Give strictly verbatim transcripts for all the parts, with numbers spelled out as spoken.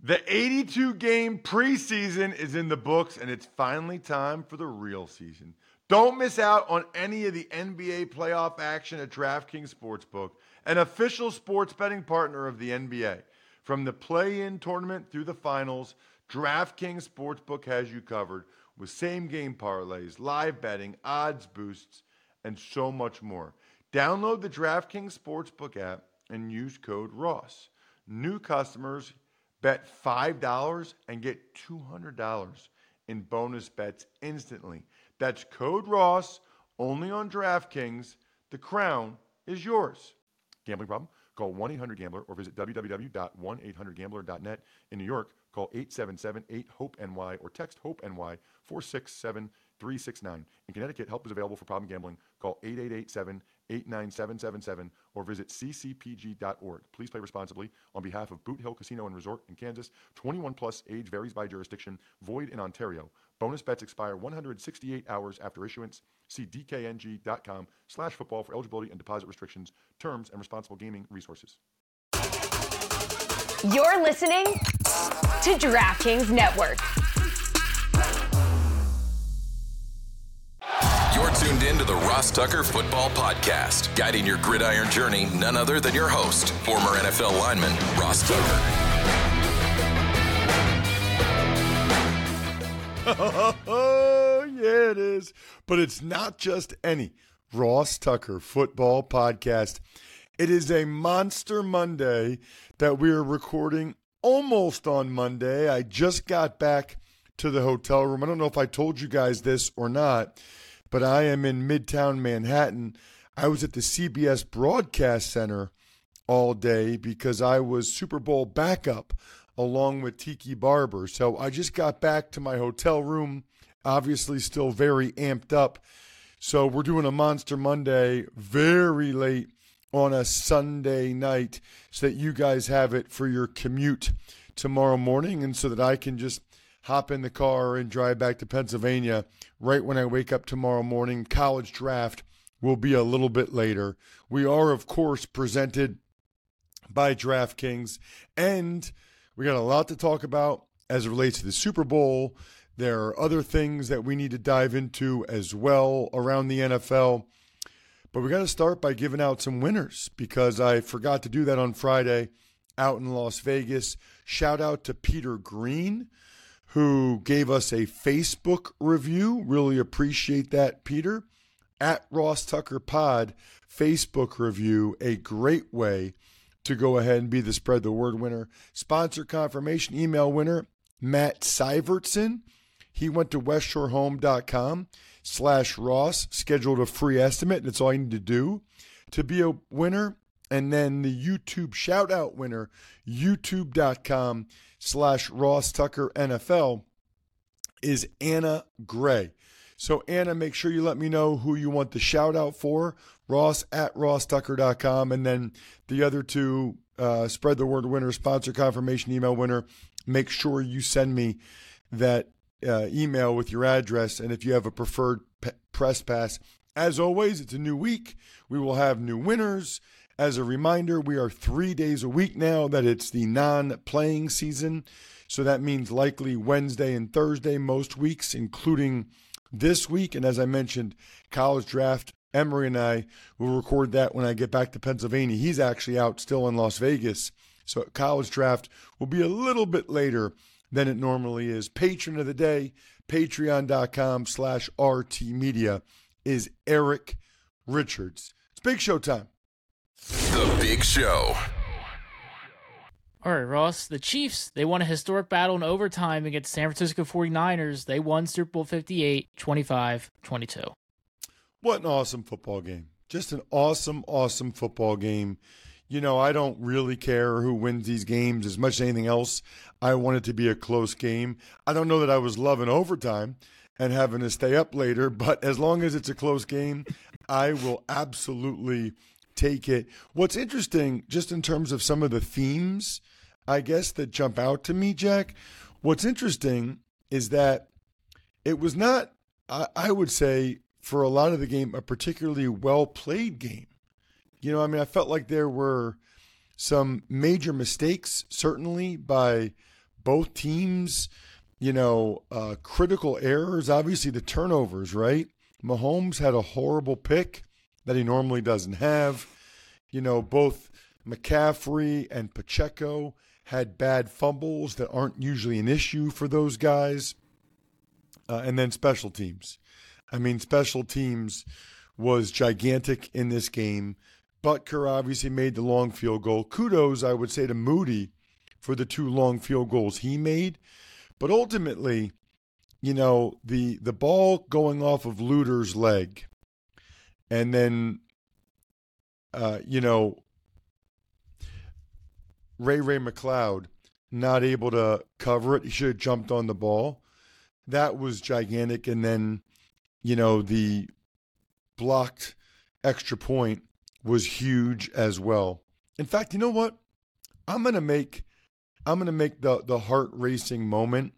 The eighty-two game preseason is in the books, and it's finally time for the real season. Don't miss out on any of the N B A playoff action at DraftKings Sportsbook, an official sports betting partner of the N B A. From the play-in tournament through the finals, DraftKings Sportsbook has you covered with same-game parlays, live betting, odds boosts, and so much more. Download the DraftKings Sportsbook app and use code Ross. New customers bet five dollars and get two hundred dollars in bonus bets instantly. That's code Ross, only on DraftKings. The crown is yours. Gambling problem? Call one eight hundred gambler or visit w w w dot one eight hundred gambler dot net. In New York, call eight seven seven eight hope N Y or text HOPE-NY four six seven three six nine. In Connecticut, help is available for problem gambling. Call eight eight eight seven eight nine seven seven seven or visit c c p g dot org. Please play responsibly. On behalf of Boot Hill Casino and Resort in Kansas, twenty-one plus, age varies by jurisdiction, void in Ontario. Bonus bets expire one hundred sixty-eight hours after issuance. See d k n g dot com slash football for eligibility and deposit restrictions, terms, and responsible gaming resources. You're listening to DraftKings Network. You're tuned in to the Ross Tucker Football Podcast, guiding your gridiron journey, none other than your host, former N F L lineman, Ross Tucker. Oh, yeah, it is. But it's not just any Ross Tucker Football Podcast. It is a Monster Monday that we are recording almost on Monday. I just got back to the hotel room. I don't know if I told you guys this or not, but I am in Midtown Manhattan. I was at the C B S Broadcast Center all day because I was Super Bowl backup along with Tiki Barber. So I just got back to my hotel room, obviously still very amped up. So we're doing a Monster Monday very late on a Sunday night so that you guys have it for your commute tomorrow morning and so that I can just hop in the car and drive back to Pennsylvania right when I wake up tomorrow morning. College draft will be a little bit later. We are, of course, presented by DraftKings, and we got a lot to talk about as it relates to the Super Bowl. There are other things that we need to dive into as well around the N F L. But we got to start by giving out some winners because I forgot to do that on Friday out in Las Vegas. Shout out to Peter Green, who gave us a Facebook review. Really appreciate that, Peter. At Ross Tucker Pod, Facebook review, a great way to go ahead and be the Spread the Word winner. Sponsor confirmation email winner, Matt Syvertson. He went to westshorehome.com slash Ross, scheduled a free estimate. That's all you need to do to be a winner. And then the YouTube shout-out winner, youtube.com slash Ross Tucker NFL, is Anna Gray. So, Anna, make sure you let me know who you want the shout-out for, Ross at ross tucker dot com. And then the other two, uh, Spread the Word winner, sponsor confirmation email winner, make sure you send me that uh, email with your address. And if you have a preferred p- press pass, as always, it's a new week. We will have new winners. As a reminder, we are three days a week now that it's the non-playing season. So that means likely Wednesday and Thursday most weeks, including this week. And as I mentioned, college draft, Emery and I will record that when I get back to Pennsylvania. He's actually out still in Las Vegas. So college draft will be a little bit later than it normally is. Patron of the day, patreon.com slash RT Media, is Eric Richards. It's Big Show time. The Big Show. All right, Ross. The Chiefs, they won a historic battle in overtime against San Francisco forty-niners. They won Super Bowl fifty-eight, twenty-five twenty-two. What an awesome football game. Just an awesome, awesome football game. You know, I don't really care who wins these games as much as anything else. I want it to be a close game. I don't know that I was loving overtime and having to stay up later, but as long as it's a close game, I will absolutely take it. What's interesting, just in terms of some of the themes, I guess, that jump out to me, Jack, what's interesting is that it was not, I, I would say, for a lot of the game, a particularly well-played game. You know, I mean, I felt like there were some major mistakes, certainly, by both teams, you know, uh, critical errors, obviously the turnovers, right? Mahomes had a horrible pick that he normally doesn't have. You know, both McCaffrey and Pacheco had bad fumbles that aren't usually an issue for those guys. Uh, and then special teams. I mean, special teams was gigantic in this game. Butker obviously made the long field goal. Kudos, I would say, to Moody for the two long field goals he made. But ultimately, you know, the the ball going off of Luter's leg and then, uh, you know, Ray Ray McCloud not able to cover it. He should have jumped on the ball. That was gigantic. And then, you know, the blocked extra point was huge as well. In fact, you know what? I'm going to make I'm going to make the the heart racing moment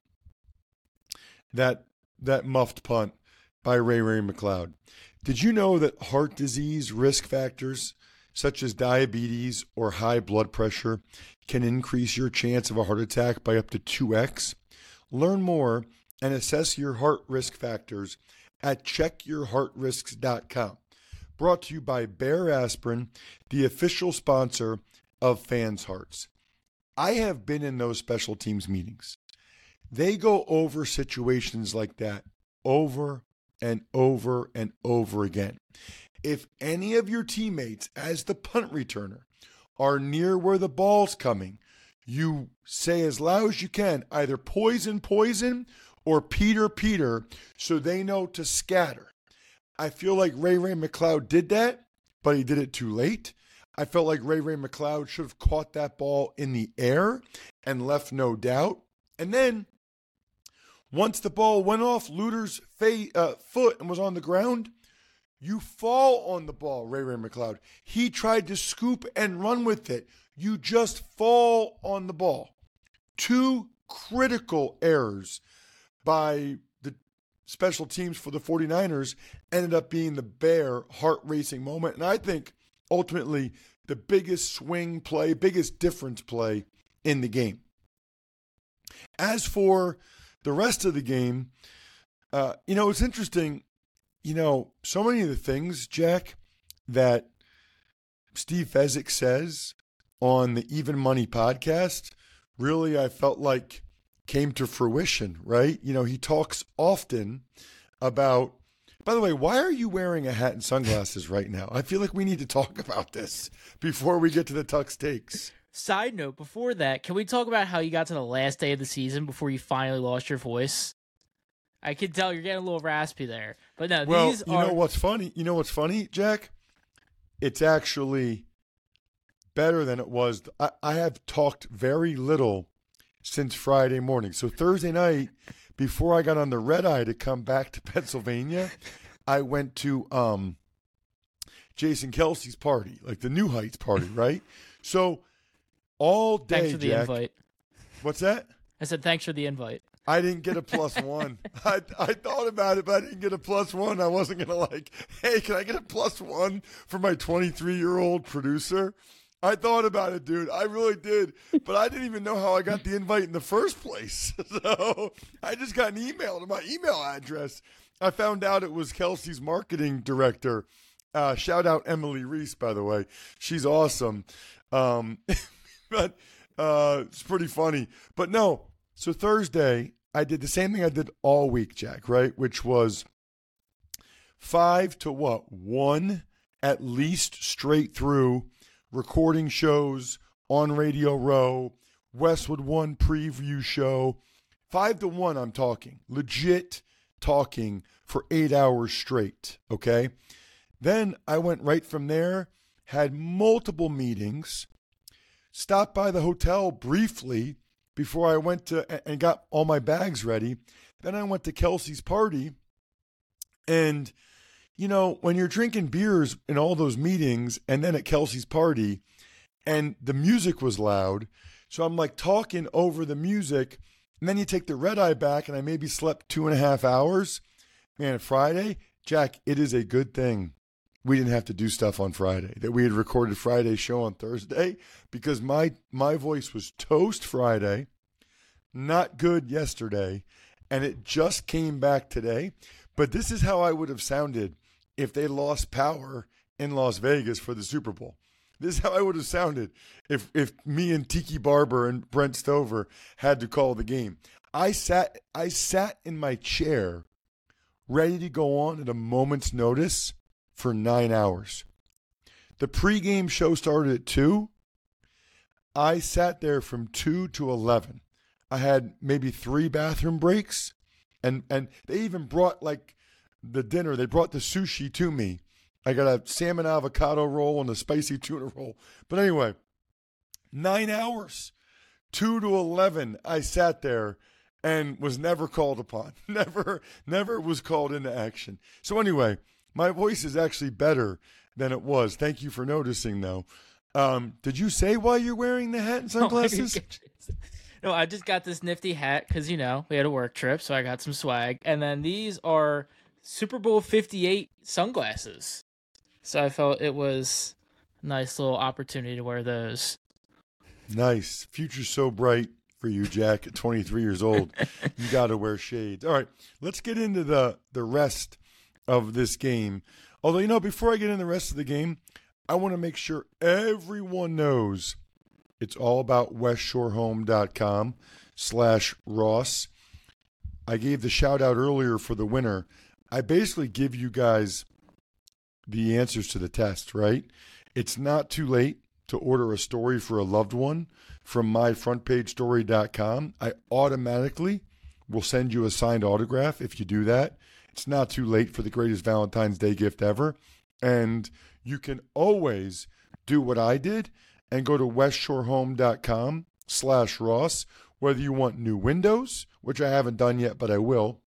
that that muffed punt by Ray Ray McCloud. Did you know that heart disease risk factors such as diabetes or high blood pressure can increase your chance of a heart attack by up to two x? Learn more and assess your heart risk factors at check your heart risks dot com. Brought to you by Bayer Aspirin, the official sponsor of Fans Hearts. I have been in those special teams meetings. They go over situations like that over and over and over again. If any of your teammates, as the punt returner, are near where the ball's coming, you say as loud as you can, either poison, poison, or Peter, Peter, so they know to scatter. I feel like Ray Ray McCloud did that, but he did it too late. I felt like Ray Ray McCloud should have caught that ball in the air and left no doubt. And then, once the ball went off Luter's fa- uh, foot and was on the ground, you fall on the ball, Ray Ray McCloud. He tried to scoop and run with it. You just fall on the ball. Two critical errors by the special teams for the 49ers ended up being the Bear heart-racing moment. And I think ultimately the biggest swing play, biggest difference play in the game. As for the rest of the game, uh, you know, it's interesting. You know, so many of the things, Jack, that Steve Fezzik says on the Even Money podcast, really, I felt like came to fruition, right? You know, he talks often about, by the way, why are you wearing a hat and sunglasses right now? I feel like we need to talk about this before we get to the Tux Takes. Side note, before that, can we talk about how you got to the last day of the season before you finally lost your voice? I can tell you're getting a little raspy there. But no, well, these you are... know what's funny? You know what's funny, Jack? It's actually better than it was. I, I have talked very little since Friday morning. So Thursday night, before I got on the red eye to come back to Pennsylvania, I went to um, Jason Kelsey's party, like the New Heights party, right? So all day, Thanks for the Jack, invite. What's that? I said thanks for the invite. I didn't get a plus one. I I thought about it, but I didn't get a plus one. I wasn't going to like, hey, can I get a plus one for my twenty-three-year-old producer? I thought about it, dude. I really did. But I didn't even know how I got the invite in the first place. So I just got an email to my email address. I found out it was Kelsey's marketing director. Uh, shout out Emily Reese, by the way. She's awesome. Um, but uh, it's pretty funny. But no, so Thursday, I did the same thing I did all week, Jack, right? Which was five to what? One at least straight through recording shows on Radio Row, Westwood One preview show. Five to one, I'm talking. Legit talking for eight hours straight, okay? Then I went right from there, had multiple meetings, stopped by the hotel briefly before I went to and got all my bags ready. Then I went to Kelsey's party. And, you know, when you're drinking beers in all those meetings and then at Kelsey's party and the music was loud, so I'm like talking over the music, and then you take the red eye back and I maybe slept two and a half hours. Man, Friday, Jack, it is a good thing we didn't have to do stuff on Friday, that we had recorded Friday's show on Thursday, because my my voice was toast Friday. not good yesterday, and it just came back today. But this is how I would have sounded if they lost power in Las Vegas for the Super Bowl. This is how I would have sounded if if me and Tiki Barber and Brent Stover had to call the game. I sat I sat in my chair ready to go on at a moment's notice for nine hours. The pregame show started at two. I sat there from two to eleven. I had maybe three bathroom breaks, and, and they even brought like the dinner. They brought the sushi to me. I got a salmon avocado roll and a spicy tuna roll. But anyway, nine hours, two to eleven, I sat there and was never called upon. Never, never was called into action. So anyway, my voice is actually better than it was. Thank you for noticing, though. Um, did you say why you're wearing the hat and sunglasses? No, I just got this nifty hat because, you know, we had a work trip, so I got some swag. And then these are Super Bowl fifty-eight sunglasses. So I felt it was a nice little opportunity to wear those. Nice. Future's so bright for you, Jack. At twenty-three years old, you got to wear shades. All right, let's get into the, the rest of this game. Although, you know, before I get into the rest of the game, I want to make sure everyone knows it's all about westshorehome.com slash Ross. I gave the shout out earlier for the winner. I basically give you guys the answers to the test, right? It's not too late to order a story for a loved one from my front page story dot com. I automatically will send you a signed autograph if you do that. It's not too late for the greatest Valentine's Day gift ever. And you can always do what I did and go to westshorehome.com slash Ross, whether you want new windows, which I haven't done yet, but I will,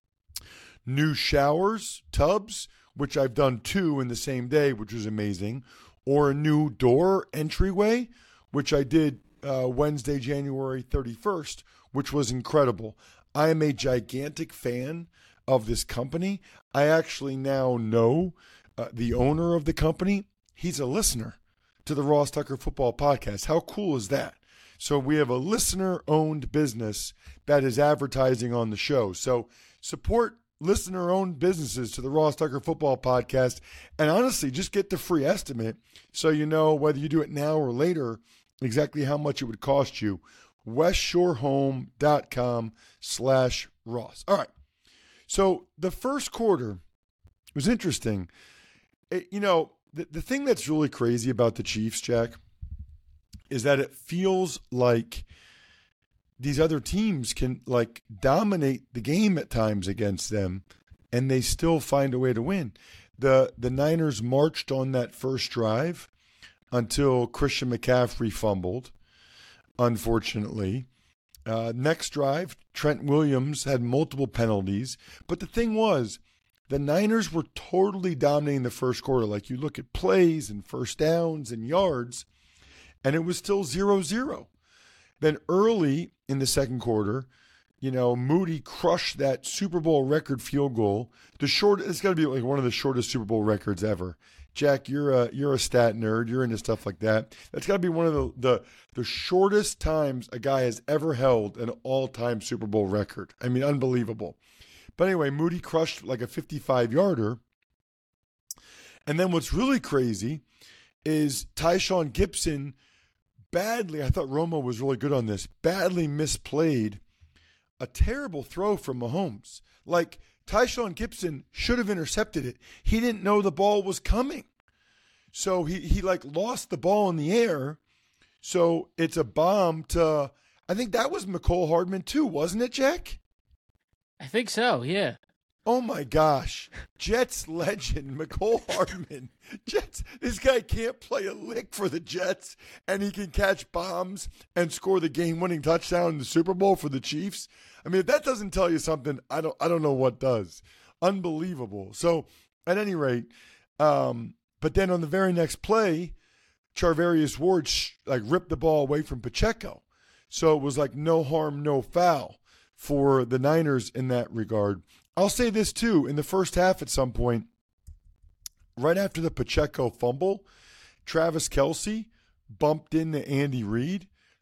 new showers, tubs, which I've done two in the same day, which was amazing, or a new door entryway, which I did uh, Wednesday, January thirty-first, which was incredible. I am a gigantic fan of this company. I actually now know uh, the owner of the company. He's a listener to the Ross Tucker Football Podcast. How cool is that? So we have a listener-owned business that is advertising on the show. So support listener-owned businesses to the Ross Tucker Football Podcast. And honestly, just get the free estimate so you know whether you do it now or later, exactly how much it would cost you. westshorehome.com slash Ross. All right. So the first quarter was interesting. It, you know, the, the thing that's really crazy about the Chiefs, Jack, is that it feels like these other teams can like dominate the game at times against them, and they still find a way to win. The the Niners marched on that first drive until Christian McCaffrey fumbled, unfortunately. Uh, next drive, Trent Williams had multiple penalties. But the thing was, the Niners were totally dominating the first quarter. Like you look at plays and first downs and yards, and it was still zero zero. Then early in the second quarter, you know, Moody crushed that Super Bowl record field goal. The short, it's got to be like one of the shortest Super Bowl records ever. Jack, you're a you're a stat nerd. You're into stuff like that. That's got to be one of the, the the shortest times a guy has ever held an all-time Super Bowl record. I mean, unbelievable. But anyway, Moody crushed like a fifty-five-yarder. And then what's really crazy is Tyshawn Gibson badly, I thought Romo was really good on this, badly misplayed a terrible throw from Mahomes. Like, Tyshawn Gibson should have intercepted it. He didn't know the ball was coming. So he, he like lost the ball in the air. So it's a bomb to, I think that was McCole Hardman too, wasn't it, Jack? I think so, yeah. Oh my gosh. Jets legend, McCole Hardman. Jets, this guy can't play a lick for the Jets, and he can catch bombs and score the game-winning touchdown in the Super Bowl for the Chiefs. I mean, if that doesn't tell you something, I don't I don't know what does. Unbelievable. So, at any rate, um, but then on the very next play, Charvarius Ward sh- like ripped the ball away from Pacheco. So it was like no harm, no foul for the Niners in that regard. I'll say this too, in the first half at some point, right after the Pacheco fumble, Travis Kelce bumped into Andy Reid.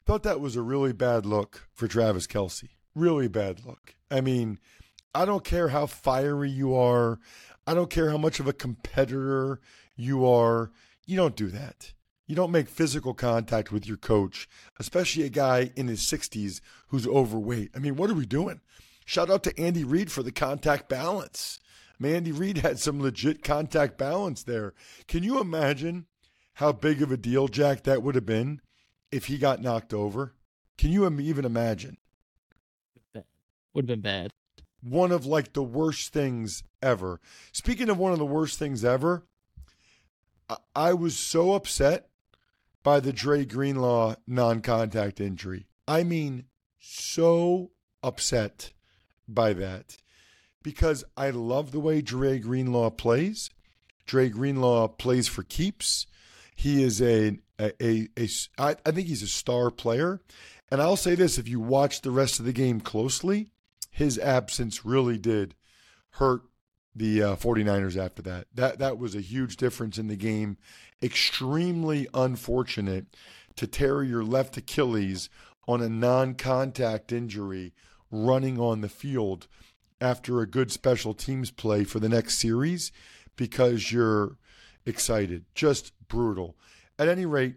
thought that was a really bad look for Travis Kelce. Really bad look. I mean, I don't care how fiery you are. I don't care how much of a competitor you are. You don't do that. You don't make physical contact with your coach, especially a guy in his sixties who's overweight. I mean, what are we doing? Shout out to Andy Reid for the contact balance. I mean, Andy Reid had some legit contact balance there. Can you imagine how big of a deal, Jack, that would have been if he got knocked over? Can you even imagine? Would have been bad. One of like the worst things ever. Speaking of one of the worst things ever, I, I was so upset by the Dre Greenlaw non-contact injury. I mean, so upset by that because I love the way Dre Greenlaw plays. Dre Greenlaw plays for keeps. He is a, a, a, a I, I think he's a star player. And I'll say this, if you watch the rest of the game closely, his absence really did hurt the uh, 49ers after that. That that was a huge difference in the game. Extremely unfortunate to tear your left Achilles on a non-contact injury running on the field after a good special teams play for the next series because you're excited. Just brutal. At any rate,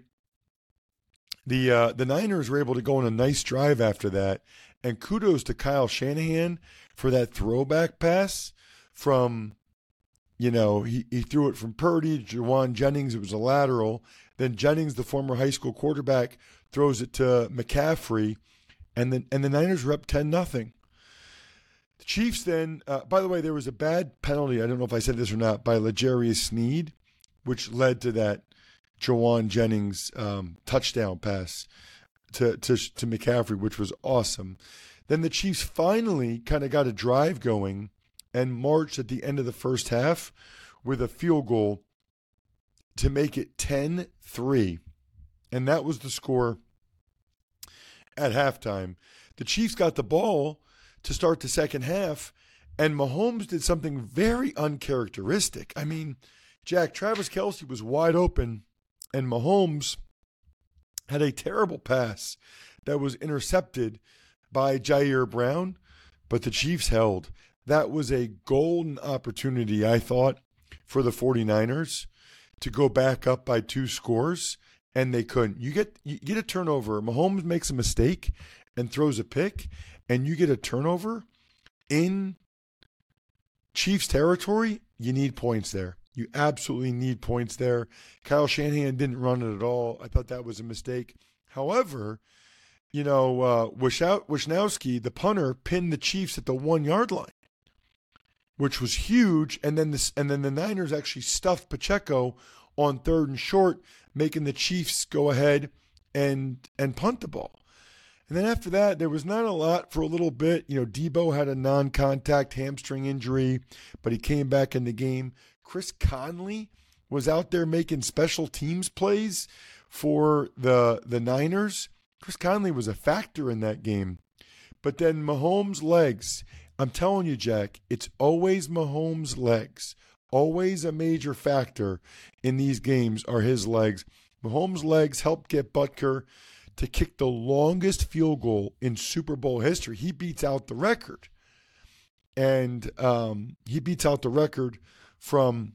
the uh, the Niners were able to go on a nice drive after that. And kudos to Kyle Shanahan for that throwback pass from, you know, he, he threw it from Purdy to Juwan Jennings. It was a lateral. Then Jennings, the former high school quarterback, throws it to McCaffrey. And then and the Niners were up ten nothing. The Chiefs then, uh, by the way, there was a bad penalty, I don't know if I said this or not, by L'Jarius Sneed, which led to that Juwan Jennings um, touchdown pass to, to to McCaffrey, which was awesome. Then the Chiefs finally kind of got a drive going and marched at the end of the first half with a field goal to make it ten three. And that was the score at halftime. The Chiefs got the ball to start the second half, and Mahomes did something very uncharacteristic. I mean, Jack, Travis Kelce was wide open, and Mahomes had a terrible pass that was intercepted by Jair Brown, but the Chiefs held. That was a golden opportunity, I thought, for the 49ers to go back up by two scores, and they couldn't. You get you get a turnover. Mahomes makes a mistake and throws a pick, and you get a turnover in Chiefs territory, you need points there. You absolutely need points there. Kyle Shanahan didn't run it at all. I thought that was a mistake. However, you know, uh, Wisnowski, the punter, pinned the Chiefs at the one-yard line, which was huge. And then this, and then the Niners actually stuffed Pacheco on third and short, making the Chiefs go ahead and and punt the ball. And then after that, there was not a lot for a little bit. You know, Debo had a non-contact hamstring injury, but he came back in the game. Chris Conley was out there making special teams plays for the the Niners. Chris Conley was a factor in that game. But then Mahomes' legs, I'm telling you, Jack, it's always Mahomes' legs. Always a major factor in these games are his legs. Mahomes' legs helped get Butker to kick the longest field goal in Super Bowl history. He beats out the record. And um, he beats out the record from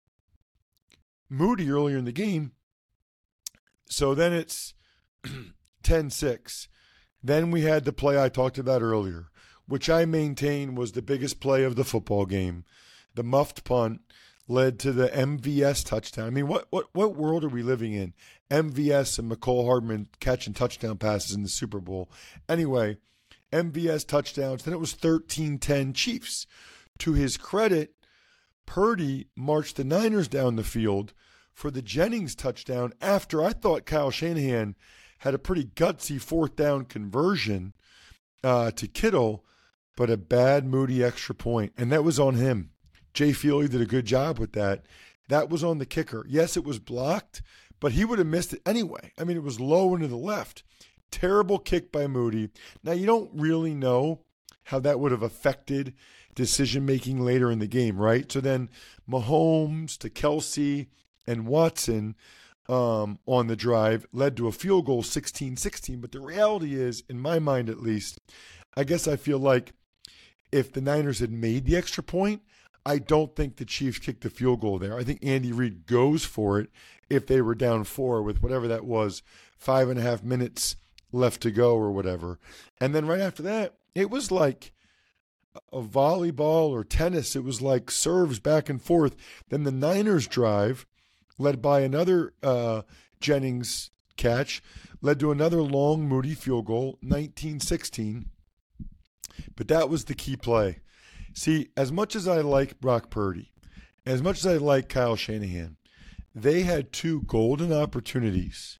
Moody earlier in the game. So then it's ten six. Then we had the play I talked about earlier, which I maintain was the biggest play of the football game. The muffed punt led to the M V S touchdown. I mean, what what what world are we living in? M V S and McCall Hardman catching touchdown passes in the Super Bowl. Anyway, M V S touchdowns. Then it was thirteen ten Chiefs. To his credit, Purdy marched the Niners down the field for the Jennings touchdown after I thought Kyle Shanahan had a pretty gutsy fourth down conversion uh, to Kittle, but a bad Moody extra point, and that was on him. Jay Feely did a good job with that. That was on the kicker. Yes, it was blocked, but he would have missed it anyway. I mean, it was low into the left. Terrible kick by Moody. Now, you don't really know how that would have affected decision-making later in the game, right? So then Mahomes to Kelce and Watson um, on the drive, led to a field goal sixteen sixteen. But the reality is, in my mind at least, I guess I feel like if the Niners had made the extra point, I don't think the Chiefs kicked the field goal there. I think Andy Reid goes for it if they were down four with whatever that was, five and a half minutes left to go or whatever. And then right after that, it was like a volleyball or tennis. It was like serves back and forth. Then the Niners drive, led by another uh, Jennings catch, led to another long, Moody field goal, nineteen sixteen. But that was the key play. See, as much as I like Brock Purdy, as much as I like Kyle Shanahan, they had two golden opportunities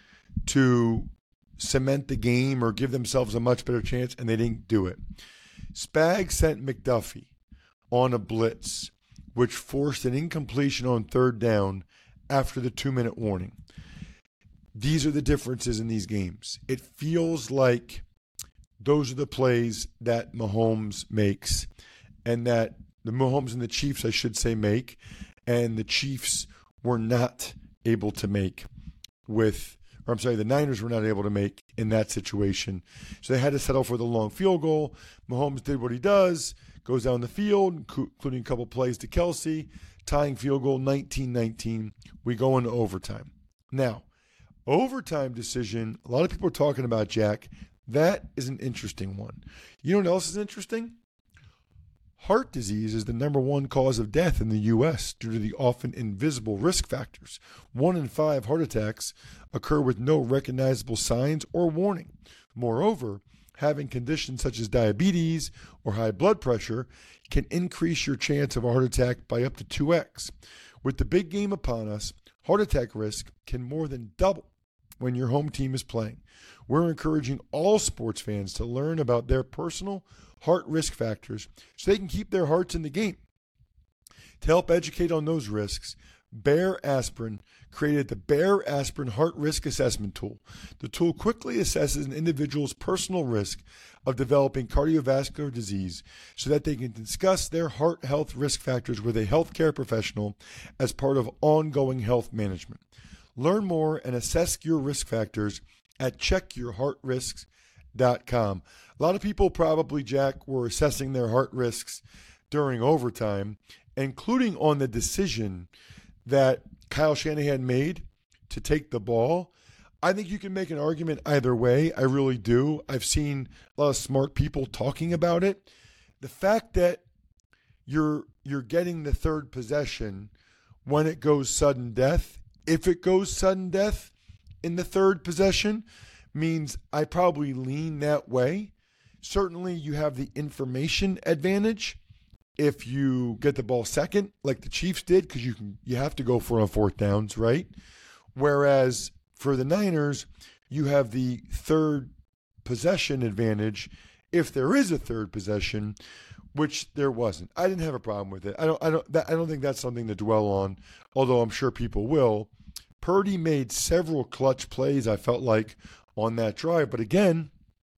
to cement the game or give themselves a much better chance, and they didn't do it. Spags sent McDuffie on a blitz, which forced an incompletion on third down after the two-minute warning. These are the differences in these games. It feels like those are the plays that Mahomes makes, and that the Mahomes and the Chiefs, I should say, make, and the Chiefs were not able to make with, or I'm sorry, the Niners were not able to make in that situation. So they had to settle for the long field goal. Mahomes did what he does, goes down the field, including a couple plays to Kelsey, tying field goal nineteen nineteen. We go into overtime. Now, overtime decision, a lot of people are talking about, Jack. That is an interesting one. You know what else is interesting? Heart disease is the number one cause of death in the U S due to the often invisible risk factors. One in five heart attacks occur with no recognizable signs or warning. Moreover, having conditions such as diabetes or high blood pressure can increase your chance of a heart attack by up to two x. With the big game upon us, heart attack risk can more than double when your home team is playing. We're encouraging all sports fans to learn about their personal heart risk factors so they can keep their hearts in the game. To help educate on those risks, Bayer Aspirin created the Bayer Aspirin Heart Risk Assessment Tool. The tool quickly assesses an individual's personal risk of developing cardiovascular disease so that they can discuss their heart health risk factors with a healthcare professional as part of ongoing health management. Learn more and assess your risk factors at check your heart risks dot com. A lot of people probably, Jack, were assessing their heart risks during overtime, including on the decision that Kyle Shanahan made to take the ball. I think you can make an argument either way. I really do. I've seen a lot of smart people talking about it. The fact that you're you're getting the third possession when it goes sudden death, if it goes sudden death in the third possession, means I probably lean that way. Certainly you have the information advantage if you get the ball second, like the Chiefs did, because you can you have to go for on fourth downs, right? Whereas for the Niners, you have the third possession advantage if there is a third possession, which there wasn't. I didn't have a problem with it. I don't I don't that, I don't think that's something to dwell on, although I'm sure people will. Purdy made several clutch plays, I felt like, on that drive. But again,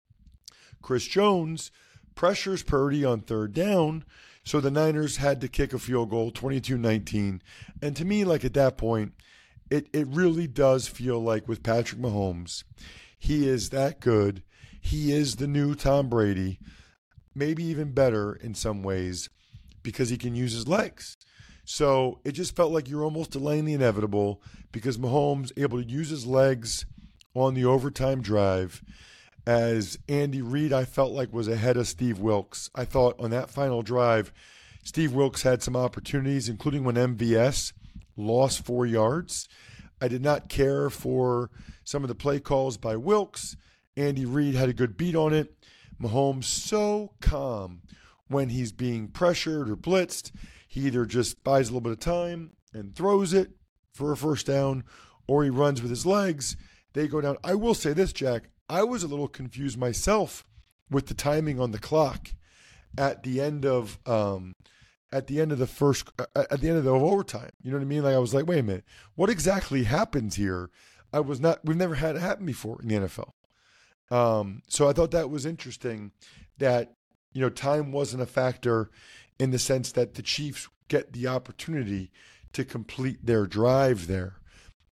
Chris Jones pressures Purdy on third down, so the Niners had to kick a field goal, twenty-two nineteen. And to me, like at that point, it, it really does feel like with Patrick Mahomes, he is that good. He is the new Tom Brady, maybe even better in some ways because he can use his legs. So it just felt like you're almost delaying the inevitable because Mahomes able to use his legs on the overtime drive. As Andy Reid, I felt like, was ahead of Steve Wilks. I thought on that final drive, Steve Wilks had some opportunities, including when M V S lost four yards. I did not care for some of the play calls by Wilks. Andy Reid had a good beat on it. Mahomes so calm when he's being pressured or blitzed. He either just buys a little bit of time and throws it for a first down, or he runs with his legs. They go down. I will say this, Jack. I was a little confused myself with the timing on the clock at the end of um, at the end of the first uh, at the end of the overtime. You know what I mean? Like I was like, wait a minute, what exactly happens here? I was not. We've never had it happen before in the N F L. Um, so I thought that was interesting that you know time wasn't a factor in the sense that the Chiefs get the opportunity to complete their drive there.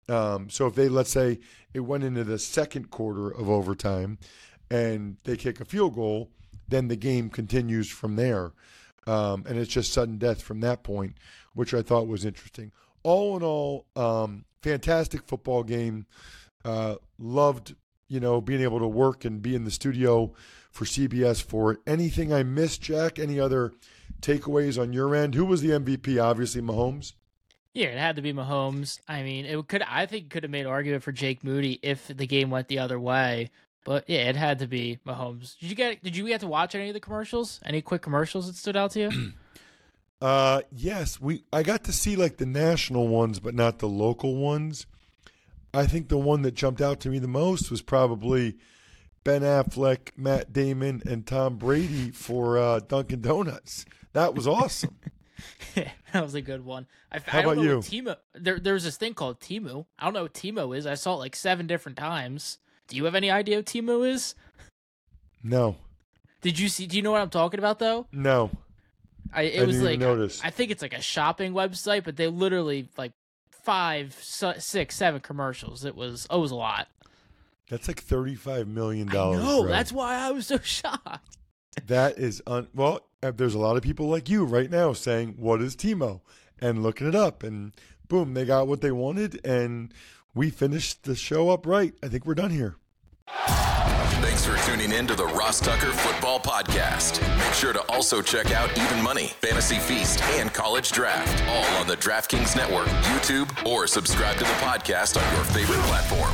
Um, so if they, let's say it went into the second quarter of overtime and they kick a field goal, then the game continues from there. Um, and it's just sudden death from that point, which I thought was interesting. All in all, um, fantastic football game. Uh, loved, you know, being able to work and be in the studio for C B S for it. Anything I missed, Jack? Any other takeaways on your end? Who was the M V P? Obviously, Mahomes. Yeah, it had to be Mahomes. I mean, it could. I think could have made an argument for Jake Moody if the game went the other way. But yeah, it had to be Mahomes. Did you get? Did you get to watch any of the commercials? Any quick commercials that stood out to you? uh, yes, we. I got to see like the national ones, but not the local ones. I think the one that jumped out to me the most was probably Ben Affleck, Matt Damon, and Tom Brady for uh, Dunkin' Donuts. That was awesome. Yeah, that was a good one. I, How I don't about know you? What Timo, there, there's this thing called Timu. I don't know what Timu is. I saw it like seven different times. Do you have any idea what Timu is? No. Did you see? Do you know what I'm talking about though? No. I it I was didn't like even notice. I think it's like a shopping website, but they literally like five, six, seven commercials. It was it was a lot. That's like thirty-five million dollars. No, bro. that's why I was so shocked. That is un. Well, uh, there's a lot of people like you right now saying, "What is Timo?" and looking it up, and boom, they got what they wanted, and we finished the show up right. I think we're done here. Thanks for tuning in to the Ross Tucker Football Podcast. Make sure to also check out Even Money, Fantasy Feast, and College Draft, all on the DraftKings Network, YouTube, or subscribe to the podcast on your favorite platform.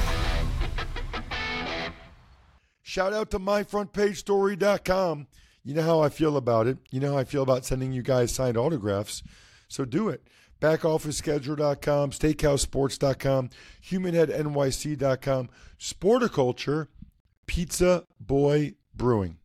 Shout out to my front page story dot com. You know how I feel about it. You know how I feel about sending you guys signed autographs. So do it. back office schedule dot com, steakhouse sports dot com, human head N Y C dot com, Sporticulture, Pizza Boy Brewing.